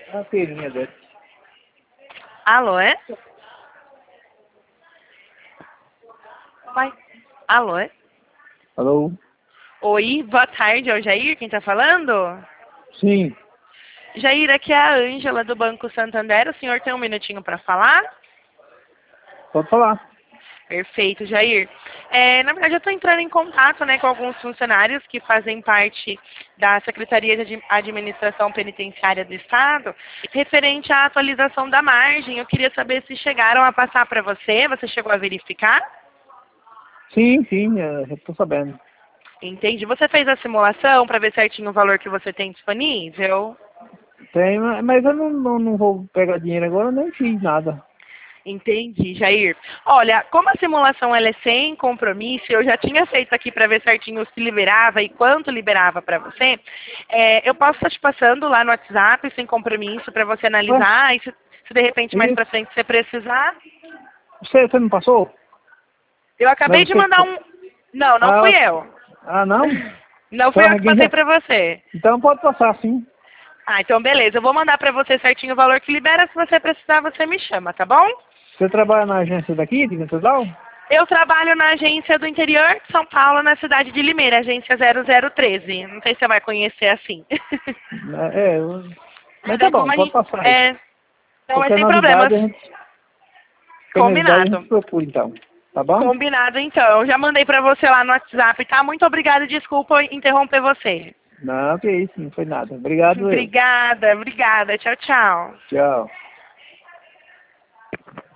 A filhinha dele. Alô, é? Vai. Alô, é? Alô? Oi, boa tarde, é o Jair quem tá falando? Sim, Jair, aqui é a Ângela do Banco Santander. O senhor tem um minutinho para falar? pode falar. Perfeito, Jair. Na verdade, eu estou entrando em contato, né, com alguns funcionários que fazem parte da Secretaria de Administração Penitenciária do Estado, referente à atualização da margem. Eu queria saber se chegaram a passar para você. Você chegou a verificar? Sim, eu tô sabendo. Entendi. Você fez a simulação para ver certinho o valor que você tem disponível? Tem, mas eu não vou pegar dinheiro agora, eu nem fiz nada. Entendi, Jair. Olha, como a simulação ela é sem compromisso, eu já tinha feito aqui para ver certinho se liberava e quanto liberava para você. Eu posso estar te passando lá no WhatsApp sem compromisso para você Ué, analisar e se de repente mais para isso? frente você precisar. Você não passou? Eu Não, acabei de mandar um. Não, não Ah, fui eu. não? Não fui Então, eu que alguém passei já... para você. Então pode passar, sim. Ah, então beleza. Eu vou mandar para você certinho o valor que libera. Se você precisar, você me chama, tá bom? Você trabalha na agência daqui, de Central? Eu trabalho na agência do interior de São Paulo, na cidade de Limeira, agência 0013. Não sei se você vai conhecer assim. Mas Mas tá é bom, como a pode gente... passar aí. Então é Qualquer sem problemas. novidade, qualquer novidade a Combinado. gente procura, então. Tá bom? Combinado, então. Eu já mandei pra você lá no WhatsApp, tá? Muito obrigada. Desculpa interromper você. Não, que isso, não foi nada. Obrigado eu. Obrigada, obrigada. Tchau, tchau. Tchau.